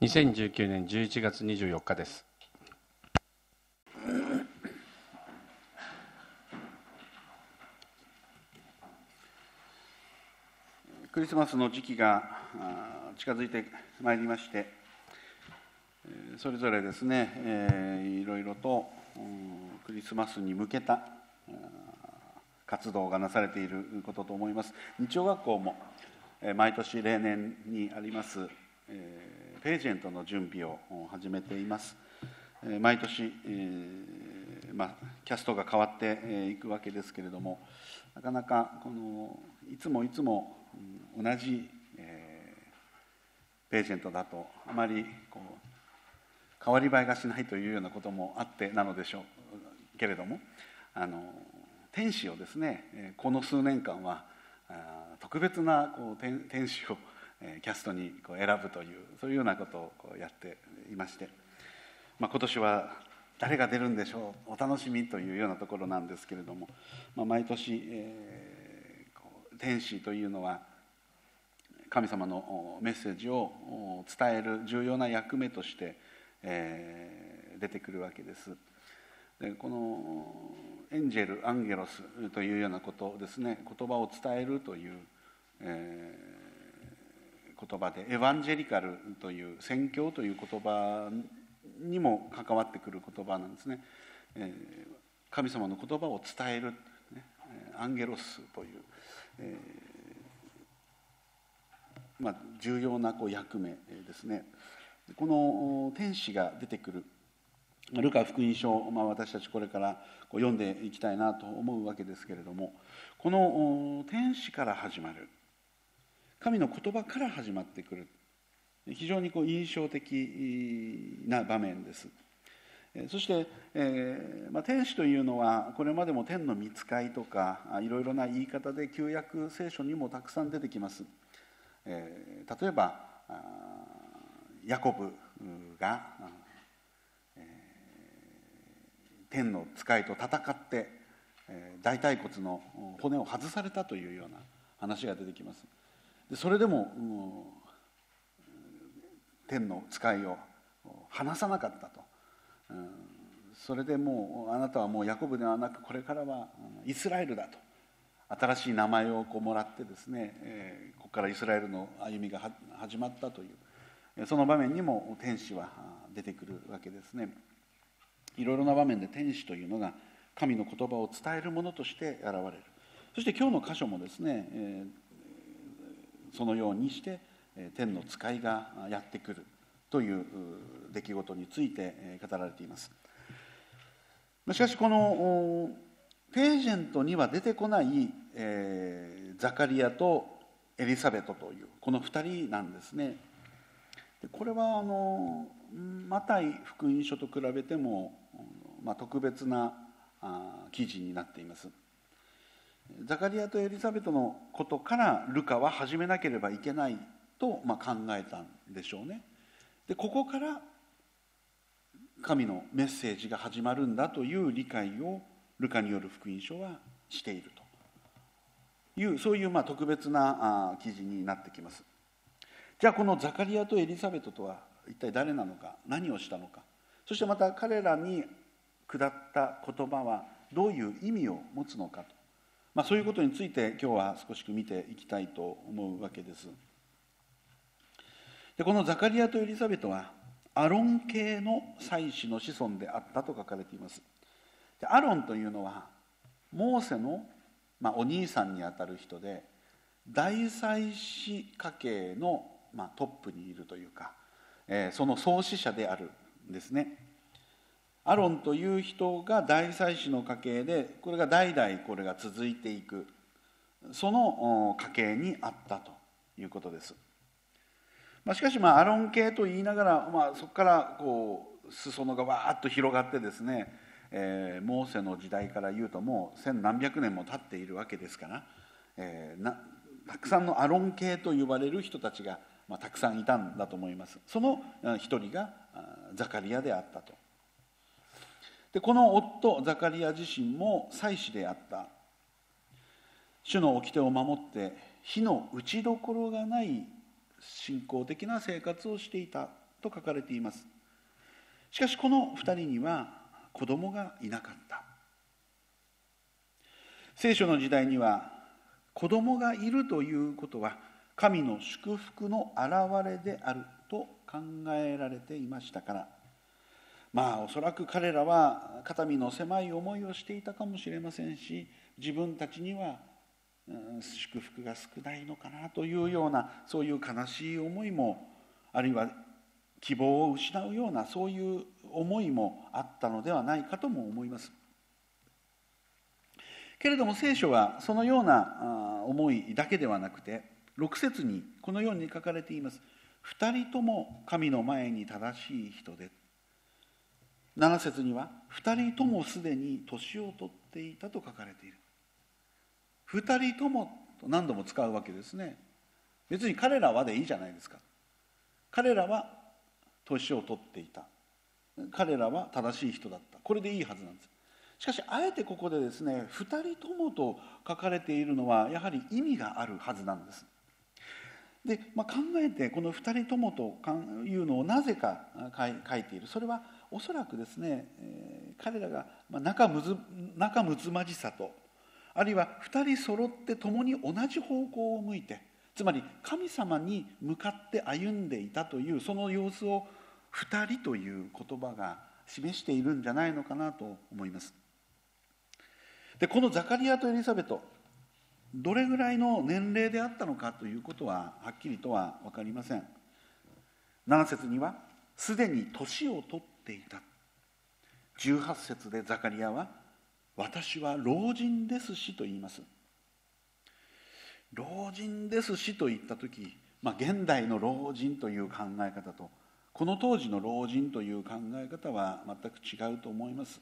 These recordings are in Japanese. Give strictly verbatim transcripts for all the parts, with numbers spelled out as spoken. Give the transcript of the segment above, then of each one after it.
にせんじゅうきゅうねんじゅういちがつにじゅうよっかです。 クリスマスの時期が近づいてまいりまして、それぞれですね、えー、いろいろとクリスマスに向けた活動がなされていることと思います。日曜学校も毎年例年にあります、えーページェントの準備を始めています。毎年、えーまあ、キャストが変わっていくわけですけれども、なかなかこのいつもいつも同じ、えー、ページェントだとあまりこう変わり映えがしないというようなこともあってなのでしょうけれども、あの天使をですね、この数年間は特別なこう 天, 天使をキャストにこう選ぶというそういうようなことをこうやっていまして、まあ、今年は誰が出るんでしょうお楽しみというようなところなんですけれども、まあ、毎年、えー、こう天使というのは神様のメッセージを伝える重要な役目として、えー、出てくるわけです。でこのエンジェル、アンゲロスというようなことですね、言葉を伝えるという、えー言葉でエヴァンジェリカルという宣教という言葉にも関わってくる言葉なんですね。神様の言葉を伝える、アンゲロスという、えーまあ、重要なこう役目ですね。この天使が出てくるルカ福音書、まあ、私たちこれからこう読んでいきたいなと思うわけですけれども、この天使から始まる神の言葉から始まってくる非常にこう印象的な場面です。そして、えーまあ、天使というのはこれまでも天の御使いとかいろいろな言い方で旧約聖書にもたくさん出てきます。えー、例えばヤコブが、えー、天の使いと戦って大腿骨の骨を外されたというような話が出てきます。それでも、うん、天の使いを離さなかったと、うん、それでもうあなたはもうヤコブではなくこれからはイスラエルだと新しい名前をこうもらってですね、えー、ここからイスラエルの歩みが始まったというその場面にも天使は出てくるわけですね。いろいろな場面で天使というのが神の言葉を伝えるものとして現れる。そして今日の箇所もですね、えーそのようにして天の使いがやってくるという出来事について語られています。しかしこのページェントには出てこない、えー、ザカリアとエリザベトというこのふたりなんですね。これはあのマタイ福音書と比べても、まあ、特別な記事になっています。ザカリアとエリザベトのことからルカは始めなければいけないと、まあ、考えたんでしょうね。でここから神のメッセージが始まるんだという理解をルカによる福音書はしているというそういうまあ特別な記事になってきます。じゃあこのザカリアとエリザベトとは一体誰なのか、何をしたのか、そしてまた彼らに下った言葉はどういう意味を持つのかと、まあ、そういうことについて今日は少し見ていきたいと思うわけです。でこのザカリアとエリザベトはアロン系の祭司の子孫であったと書かれています。でアロンというのはモーセの、まあ、お兄さんにあたる人で大祭司家系の、まあ、トップにいるというか、えー、その創始者であるんですね。アロンという人が大祭司の家系でこれが代々これが続いていくその家系にあったということです。まあ、しかしまあアロン系と言いながら、まあ、そこからこう裾野がわーっと広がってですね、えー、モーセの時代から言うともう千何百年も経っているわけですから、えー、なたくさんのアロン系と呼ばれる人たちが、まあ、たくさんいたんだと思います。その一人がザカリアであったと。でこの夫ザカリア自身も祭司であった。主の掟を守って火の打ちどころがない信仰的な生活をしていたと書かれています。しかしこの二人には子供がいなかった。聖書の時代には子供がいるということは神の祝福の表れであると考えられていましたから、まあおそらく彼らは肩身の狭い思いをしていたかもしれませんし、自分たちには祝福が少ないのかなというような、そういう悲しい思いも、あるいは希望を失うようなそういう思いもあったのではないかとも思います。けれども聖書はそのような思いだけではなくて、ろく節にこのように書かれています。二人とも神の前に正しい人で。なな節には二人ともすでに年を取っていたと書かれている。二人ともと何度も使うわけですね。別に彼らはでいいじゃないですか。彼らは年を取っていた。彼らは正しい人だった。これでいいはずなんです。しかしあえてここでですね、二人ともと書かれているのはやはり意味があるはずなんです。で、まあ、考えてこの二人ともというのをなぜか書いている。それはおそらくですね、えー、彼らが仲むず仲睦まじさと、あるいは二人揃って共に同じ方向を向いて、つまり神様に向かって歩んでいたというその様子を二人という言葉が示しているんじゃないのかなと思います。で、このザカリアとエリザベト、どれぐらいの年齢であったのかということははっきりとは分かりません。なな節にはすでに年を取っていた。じゅうはち節でザカリアは私は老人ですしと言います。老人ですしと言ったとき、まあ、現代の老人という考え方とこの当時の老人という考え方は全く違うと思います。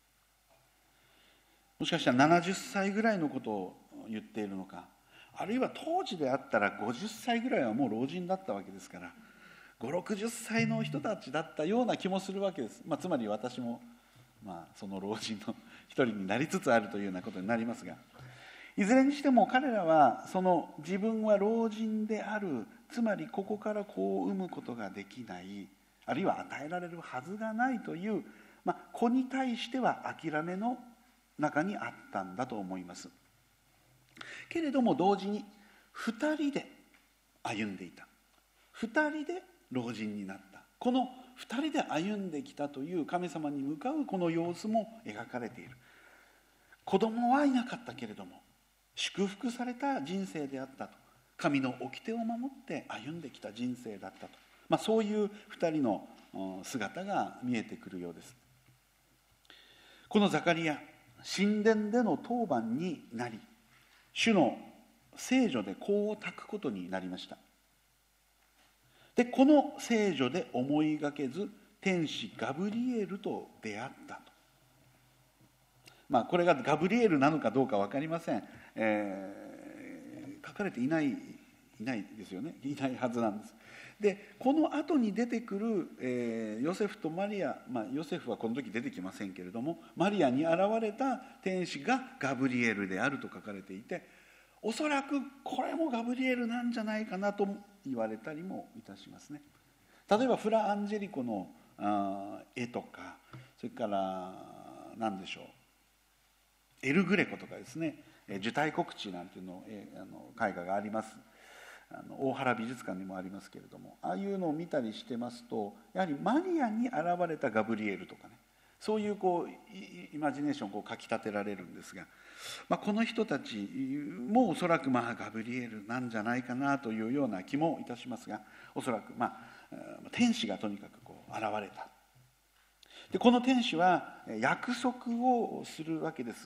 もしかしたらななじゅっさいぐらいのことを言っているのか、あるいは当時であったらごじゅっさいぐらいはもう老人だったわけですから、ごじゅうろくじゅっさいの人たちだったような気もするわけです。まあ、つまり私も、まあ、その老人の一人になりつつあるというようなことになりますが、いずれにしても彼らはその自分は老人である、つまりここから子を産むことができない、あるいは与えられるはずがないという、まあ、子に対しては諦めの中にあったんだと思います。けれども同時に二人で歩んでいた。二人で老人になった。この二人で歩んできたという神様に向かうこの様子も描かれている。子供はいなかったけれども祝福された人生であったと。神の掟を守って歩んできた人生だったと、まあ、そういう二人の姿が見えてくるようです。このザカリア、神殿での当番になり、主の聖女で香を焚くことになりました。で、この聖女で思いがけず天使ガブリエルと出会ったと。まあこれがガブリエルなのかどうか分かりません。えー、書かれていないいないですよね。いないはずなんです。で、この後に出てくる、えー、ヨセフとマリア、まあ、ヨセフはこの時出てきませんけれども、マリアに現れた天使がガブリエルであると書かれていて、おそらくこれもガブリエルなんじゃないかなと言われたりもいたしますね。例えばフラ・アンジェリコのあ絵とか、それから何でしょう、エル・グレコとかですね、受胎告知なんていうのあの絵画があります。あの大原美術館にもありますけれども、ああいうのを見たりしてますと、やはりマリアに現れたガブリエルとかね、そういうこうイマジネーションをこうかき立てられるんですが、まあ、この人たちもおそらくまあガブリエルなんじゃないかなというような気もいたしますが、おそらくまあ天使がとにかくこう現れた。で、この天使は約束をするわけです。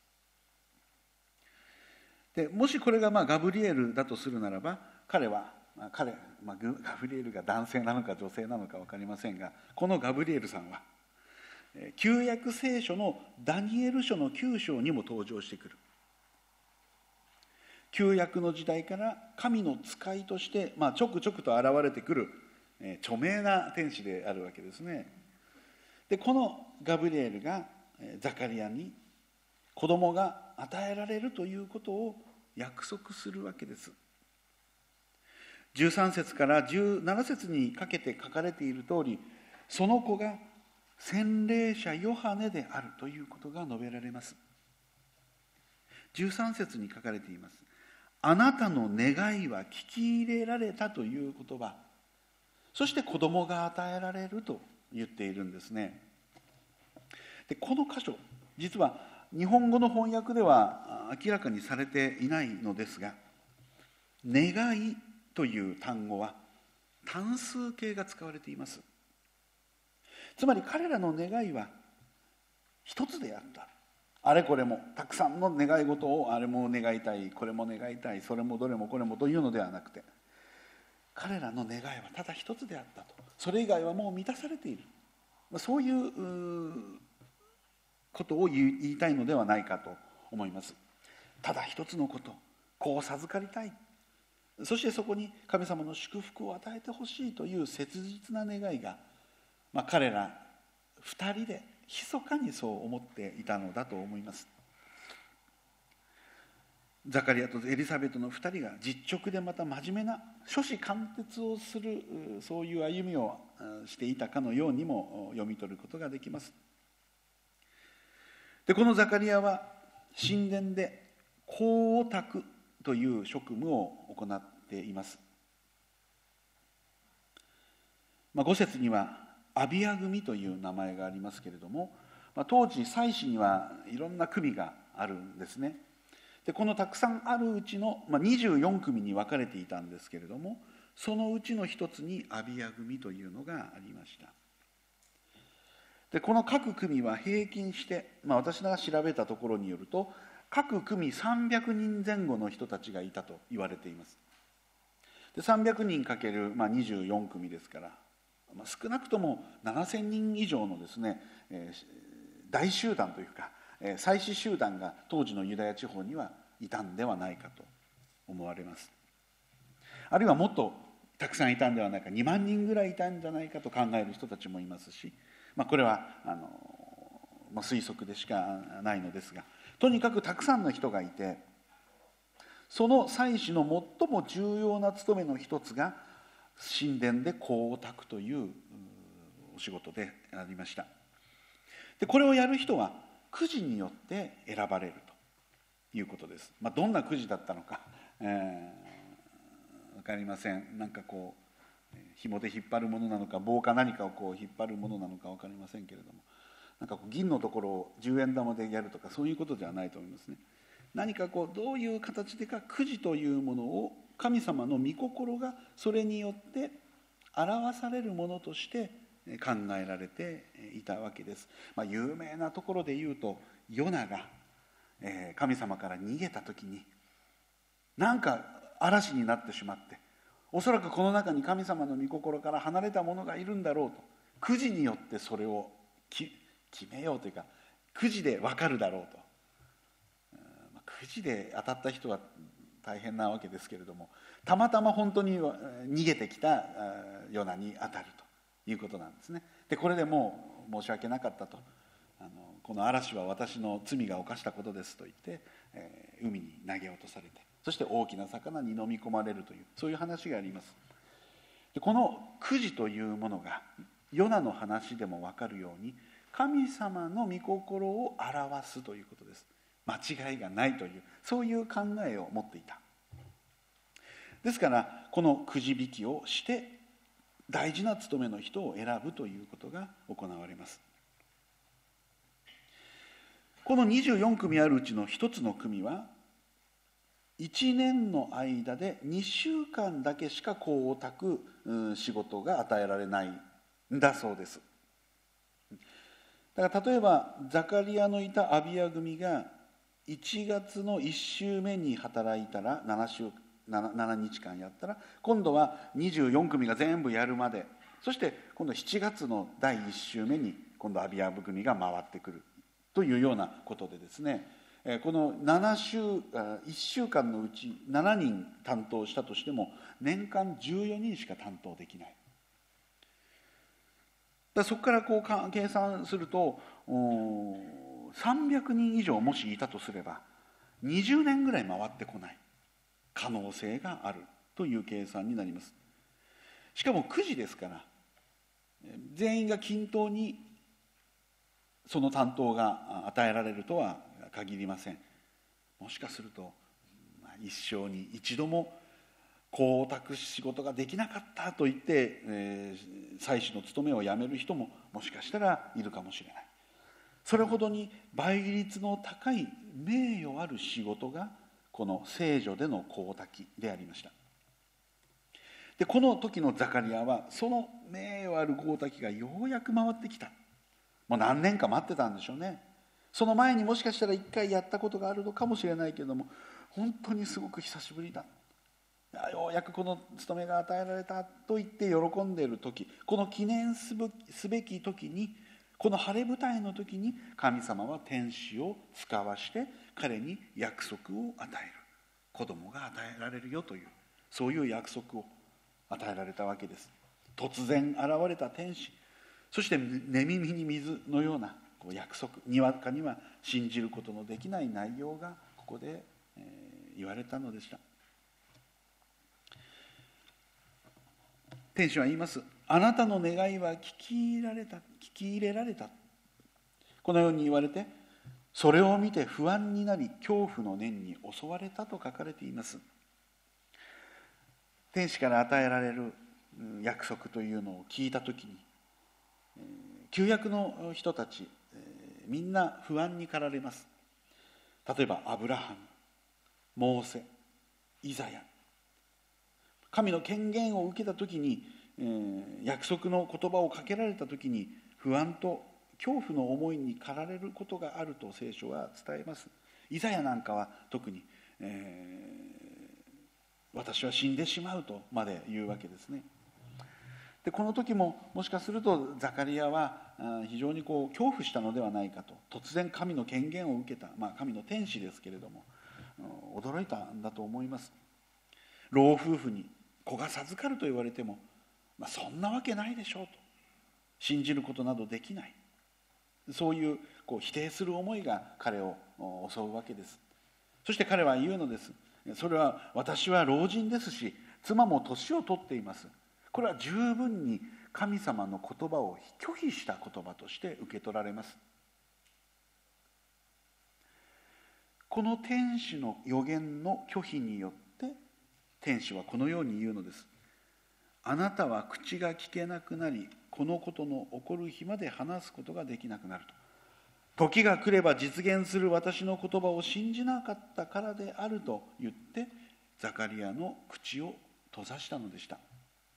で、もしこれがまあガブリエルだとするならば、彼は、まあ、彼、まあ、ガブリエルが男性なのか女性なのか分かりませんが、このガブリエルさんは旧約聖書のダニエル書のきゅう章にも登場してくる。旧約の時代から神の使いとして、まあ、ちょくちょくと現れてくる著名な天使であるわけですね。で、このガブリエルがザカリアに子供が与えられるということを約束するわけです。 じゅうさん節からじゅうなな節にかけて書かれている通り、その子が洗礼者ヨハネであるということが述べられます。じゅうさん節に書かれています。あなたの願いは聞き入れられたという言葉、そして子供が与えられると言っているんですね。でこの箇所、実は日本語の翻訳では明らかにされていないのですが、願いという単語は単数形が使われています。つまり彼らの願いは一つであった。あれこれもたくさんの願い事を、あれも願いたい、これも願いたい、それもどれもこれもというのではなくて、彼らの願いはただ一つであったと。それ以外はもう満たされている、そういうことを言いたいのではないかと思います。ただ一つのこと、子を授かりたい、そしてそこに神様の祝福を与えてほしいという切実な願いが、まあ、彼ら二人で密かにそう思っていたのだと思います。ザカリアとエリサベトの二人が実直でまた真面目な初子貫徹をする、そういう歩みをしていたかのようにも読み取ることができます。でこのザカリアは神殿で香を焚くという職務を行っています。まあ、ご節にはアビア組という名前がありますけれども、まあ、当時祭司にはいろんな組があるんですね。でこのたくさんあるうちの、まあ、にじゅうよん組に分かれていたんですけれども、そのうちの一つにアビア組というのがありました。でこの各組は平均して、まあ、私が調べたところによると各組さんびゃくにんぜん後の人たちがいたと言われています。でさんびゃくにんかける、まあ、にじゅうよん組ですから、まあ、少なくともななせんにん以上のですね、えー、大集団というか、えー、祭司集団が当時のユダヤ地方にはいたんではないかと思われます。あるいはもっとたくさんいたんではないか、にまんにんぐらいいたんじゃないかと考える人たちもいますし、まあ、これはあの、まあ、推測でしかないのですが、とにかくたくさんの人がいて、その祭司の最も重要な務めの一つが神殿で香を焚くというお仕事でありました。でこれをやる人はくじによって選ばれるということです。まあ、どんなくじだったのか、えー、分かりません。なんかこう紐で引っ張るものなのか、棒か何かをこう引っ張るものなのか分かりませんけれども、なんかこう銀のところをじゅうえん玉でやるとか、そういうことではないと思いますね。何かこうどういう形でかくじというものを神様の御心がそれによって表されるものとして考えられていたわけです。まあ、有名なところで言うと、ヨナが神様から逃げた時になんか嵐になってしまって、おそらくこの中に神様の御心から離れた者がいるんだろうと、くじによってそれを決めようというか、くじで分かるだろうと。くじで当たった人は大変なわけですけれども、たまたま本当に逃げてきたヨナに当たるということなんですね。でこれでもう申し訳なかったと、あのこの嵐は私の罪が犯したことですと言って、えー、海に投げ落とされて、そして大きな魚に飲み込まれるという、そういう話があります。でこのくじというものがヨナの話でも分かるように、神様の御心を表すということです。間違いがないという、そういう考えを持っていた。ですからこのくじ引きをして大事な務めの人を選ぶということが行われます。このにじゅうよん組あるうちの一つの組はいちねんの間でにしゅうかんだけしか香を焚く仕事が与えられないんだそうです。だから例えばザカリアのいたアビア組がいちがつのいっ週目に働いたら 7, 週 7, 7日間やったら、今度はにじゅうよん組が全部やるまで、そして今度しちがつのだいいっ週目に今度アビア組が回ってくるというようなことでですね、このなな週いっしゅうかんのうちしちにん担当したとしても年間じゅうよにんしか担当できない。だそこからこう計算するとさんびゃくにん以上もしいたとすればにじゅうねんぐらい回ってこない可能性があるという計算になります。しかもくじですから、全員が均等にその担当が与えられるとは限りません。もしかすると一生に一度も公託仕事ができなかったと言って、えー、祭司の務めを辞める人ももしかしたらいるかもしれない。それほどに倍率の高い名誉ある仕事がこの聖女での公託でありました。でこの時のザカリアはその名誉ある公託がようやく回ってきた。もう何年か待ってたんでしょうね。その前にもしかしたら一回やったことがあるのかもしれないけれども、本当にすごく久しぶりだ、ようやくこの務めが与えられたと言って喜んでいる時、この記念すべき時に、この晴れ舞台の時に神様は天使を使わして彼に約束を与える。子供が与えられるよという、そういう約束を与えられたわけです。突然現れた天使、そして寝耳に水のようなこう約束、にわかには信じることのできない内容がここで、えー、言われたのでした。天使は言います。あなたの願いは聞き入れられた、聞き入れられた。このように言われて、それを見て不安になり恐怖の念に襲われたと書かれています。天使から与えられる約束というのを聞いたときに、旧約の人たちみんな不安に駆られます。例えばアブラハム、モーセ、イザヤ、神の権限を受けたときに、えー、約束の言葉をかけられたときに不安と恐怖の思いに駆られることがあると聖書は伝えます。イザヤなんかは特に、えー、私は死んでしまうとまで言うわけですね。でこの時ももしかするとザカリアは非常にこう恐怖したのではないかと。突然神の権限を受けた、まあ、神の天使ですけれども驚いたんだと思います。老夫婦に子が授かると言われても、まあ、そんなわけないでしょうと、信じることなどできない、そういう、こう否定する思いが彼を襲うわけです。そして彼は言うのです。それは私は老人ですし妻も年を取っています。これは十分に神様の言葉を拒否した言葉として受け取られます。この天使の予言の拒否によって天使はこのように言うのです。あなたは口が聞けなくなり、このことの起こる日まで話すことができなくなると。時が来れば実現する私の言葉を信じなかったからであると言ってザカリアの口を閉ざしたのでした。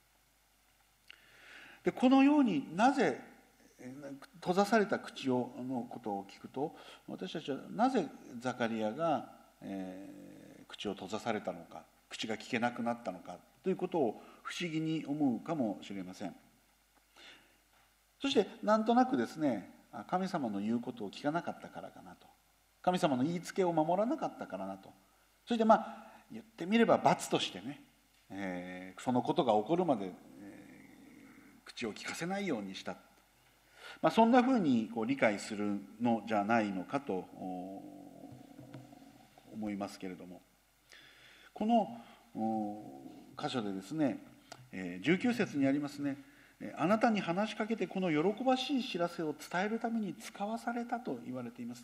でこのようになぜ閉ざされた口をのことを聞くと、私たちはなぜザカリアが、えー、口を閉ざされたのか、口が聞けなくなったのかということを不思議に思うかもしれません。そしてなんとなくですね、神様の言うことを聞かなかったからかなと、神様の言いつけを守らなかったからなと、そしてまあ言ってみれば罰としてね、えー、そのことが起こるまで、えー、口を聞かせないようにした、まあ、そんなふうにこう理解するのじゃないのかと思いますけれども、この箇所でですね、じゅうきゅう節にありますね、あなたに話しかけてこの喜ばしい知らせを伝えるために使わされたと言われています。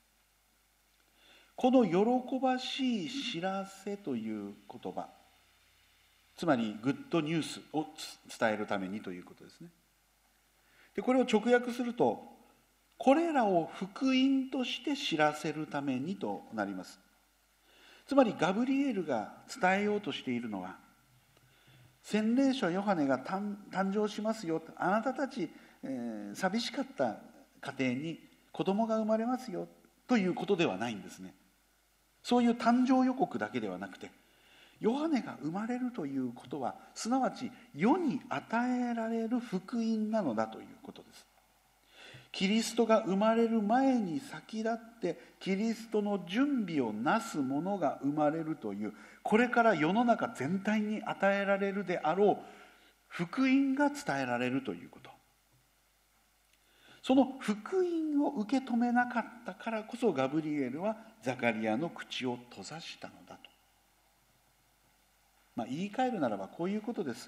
この喜ばしい知らせという言葉、つまりグッドニュースを伝えるためにということですね。でこれを直訳すると、これらを福音として知らせるためにとなります。つまりガブリエルが伝えようとしているのは、洗礼者ヨハネが誕生しますよ、あなたたち、えー、寂しかった家庭に子供が生まれますよということではないんですね。そういう誕生予告だけではなくて、ヨハネが生まれるということはすなわち世に与えられる福音なのだということです。キリストが生まれる前に先立ってキリストの準備をなすものが生まれるという、これから世の中全体に与えられるであろう福音が伝えられるということ、その福音を受け止めなかったからこそガブリエルはザカリアの口を閉ざしたのだと。 まあ、言い換えるならばこういうことです。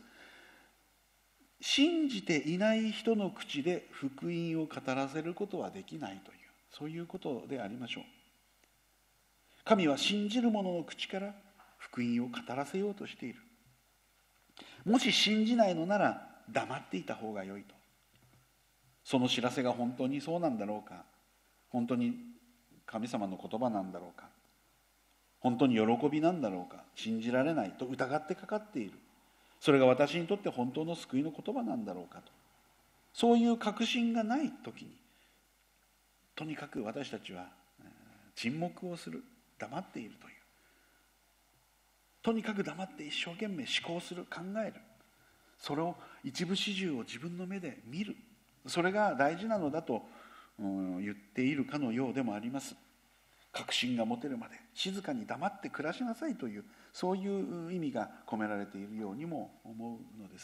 信じていない人の口で福音を語らせることはできないという、そういうことでありましょう。神は信じる者の口から福音を語らせようとしている。もし信じないのなら黙っていた方が良いと。その知らせが本当にそうなんだろうか、本当に神様の言葉なんだろうか、本当に喜びなんだろうか、信じられないと疑ってかかっている。それが私にとって本当の救いの言葉なんだろうかと、そういう確信がない時に、とにかく私たちは沈黙をする、黙っているという、とにかく黙って一生懸命思考する、考える、それを一部始終を自分の目で見る、それが大事なのだと言っているかのようでもあります。確信が持てるまで静かに黙って暮らしなさいという、そういう意味が込められているようにも思うのです。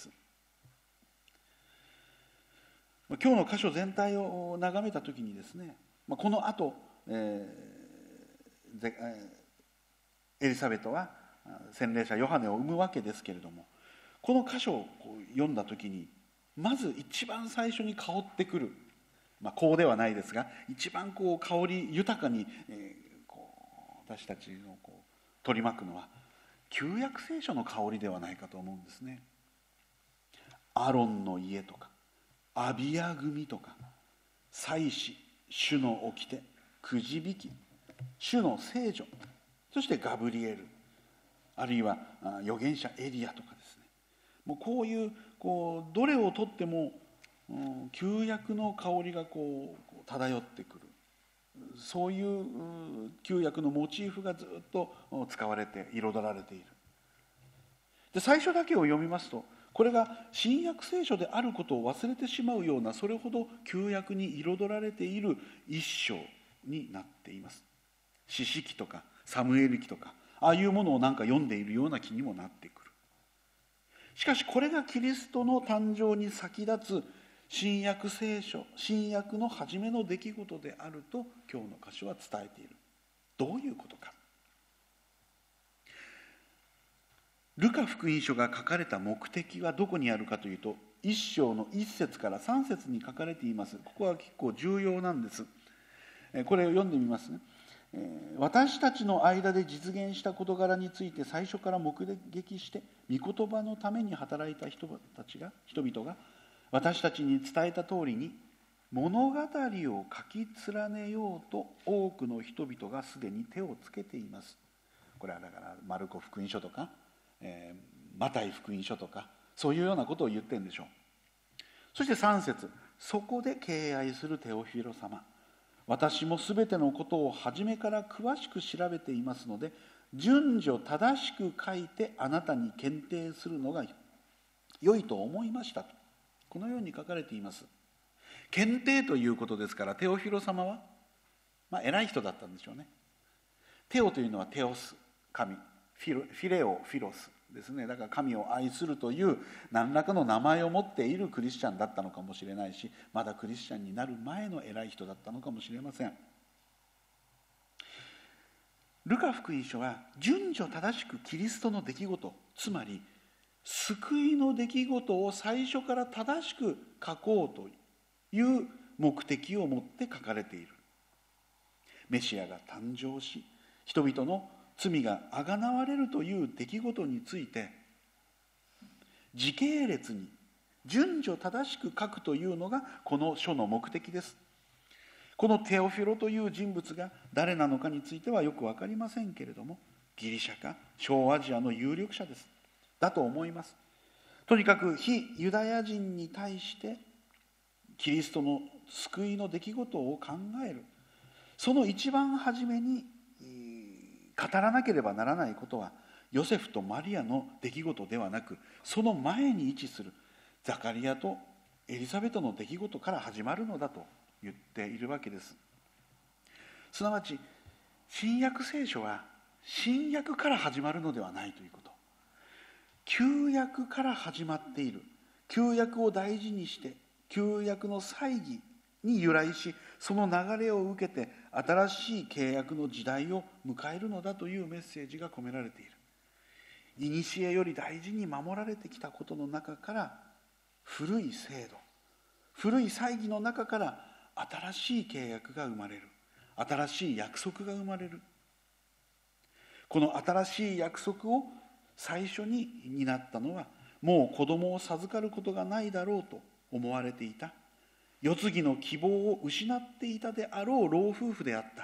今日の箇所全体を眺めたときにですね、この後、えー、エリザベトは洗礼者ヨハネを産むわけですけれども、この箇所を読んだときにまず一番最初に香ってくる、まあ、香ではないですが、一番こう香り豊かに、えー、こう私たちをこう取り巻くのは旧約聖書の香りではないかと思うんですね。アロンの家とかアビア組とか祭司、主の掟、くじ引き、主の聖女、そしてガブリエル、あるいは預言者エリアとかですね、もうこういう、こうどれをとっても、うん、旧約の香りがこう漂ってくる、そういう旧約のモチーフがずっと使われて彩られている。で、最初だけを読みますと、これが新約聖書であることを忘れてしまうような、それほど旧約に彩られている一章になっています。士師記とかサムエル記とか、ああいうものをなんか読んでいるような気にもなってくる。しかしこれがキリストの誕生に先立つ新約聖書、新約の初めの出来事であると今日の箇所は伝えている。どういうことか。ルカ福音書が書かれた目的はどこにあるかというと、一章の一節から三節に書かれています。ここは結構重要なんです。これを読んでみますね。私たちの間で実現した事柄について最初から目撃して御言葉のために働いた人たちが人々が私たちに伝えた通りに物語を書き連ねようと多くの人々がすでに手をつけています。これはだからマルコ福音書とか、えー、マタイ福音書とか、そういうようなことを言ってるんでしょう。そしてさん節、そこで敬愛するテオフィロ様、私もすべてのことを初めから詳しく調べていますので、順序正しく書いてあなたに検定するのが良いと思いましたと、このように書かれています。検定ということですから、テオフィロ様は、まあ、偉い人だったんでしょうね。テオというのはテオス、神、フィロ、フィレオ、フィロスですね。だから神を愛するという何らかの名前を持っているクリスチャンだったのかもしれないし、まだクリスチャンになる前の偉い人だったのかもしれません。ルカ福音書は順序正しくキリストの出来事、つまり救いの出来事を最初から正しく書こうという目的を持って書かれている。メシアが誕生し、人々の罪があがなわれるという出来事について時系列に順序正しく書くというのがこの書の目的です。このテオフィロという人物が誰なのかについてはよく分かりませんけれども、ギリシャか小アジアの有力者ですだと思います。とにかく非ユダヤ人に対してキリストの救いの出来事を考える、その一番初めに語らなければならないことはヨセフとマリアの出来事ではなく、その前に位置するザカリアとエリザベトの出来事から始まるのだと言っているわけです。すなわち新約聖書は新約から始まるのではないということ、旧約から始まっている、旧約を大事にして旧約の祭儀に由来し、その流れを受けて新しい契約の時代を迎えるのだというメッセージが込められている。 古より大事に守られてきたことの中から、古い制度、古い祭儀の中から新しい契約が生まれる、新しい約束が生まれる。この新しい約束を最初に担ったのは、もう子供を授かることがないだろうと思われていた、世継ぎの希望を失っていたであろう老夫婦であった。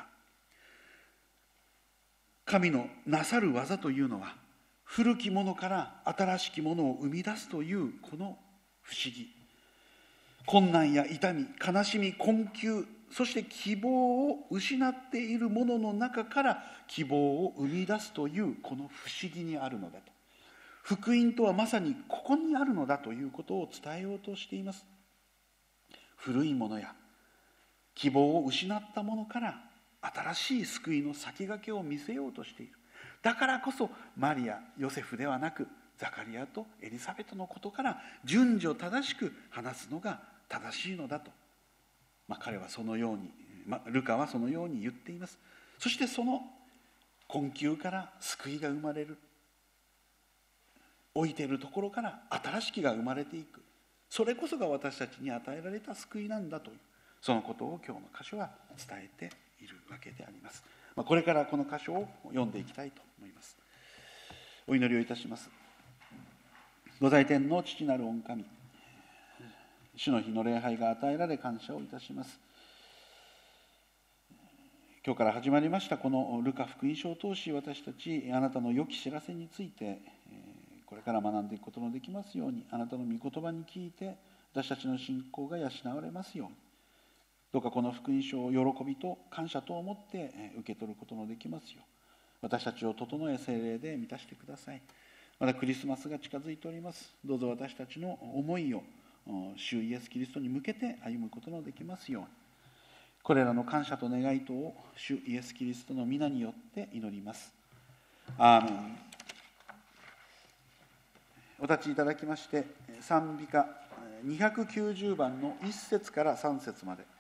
神のなさる技というのは、古きものから新しきものを生み出すというこの不思議、困難や痛み、悲しみ、困窮、そして希望を失っているものの中から希望を生み出すというこの不思議にあるのだと。福音とはまさにここにあるのだということを伝えようとしています。古いものや希望を失ったものから新しい救いの先駆けを見せようとしている。だからこそマリア、ヨセフではなくザカリアとエリザベトのことから順序正しく話すのが正しいのだと、まあ、彼はそのように、まあ、ルカはそのように言っています。そしてその困窮から救いが生まれる、置いているところから新しきが生まれていく、それこそが私たちに与えられた救いなんだという、そのことを今日の箇所は伝えているわけであります。まあ、これからこの箇所を読んでいきたいと思います。お祈りをいたします。御在天の父なる御神、主の日の礼拝が与えられ感謝をいたします。今日から始まりましたこのルカ福音書を通し、私たちあなたの良き知らせについてこれから学んでいくことのできますように、あなたの御言葉に聞いて私たちの信仰が養われますように、どうかこの福音書を喜びと感謝と思って受け取ることのできますよう、私たちを整え聖霊で満たしてください。またクリスマスが近づいております。どうぞ私たちの思いを主イエスキリストに向けて歩むことのできますように、これらの感謝と願いとを主イエスキリストの皆によって祈ります。アーメン。お立ちいただきまして、賛美歌にひゃくきゅうじゅうばんのいっ節からさん節まで。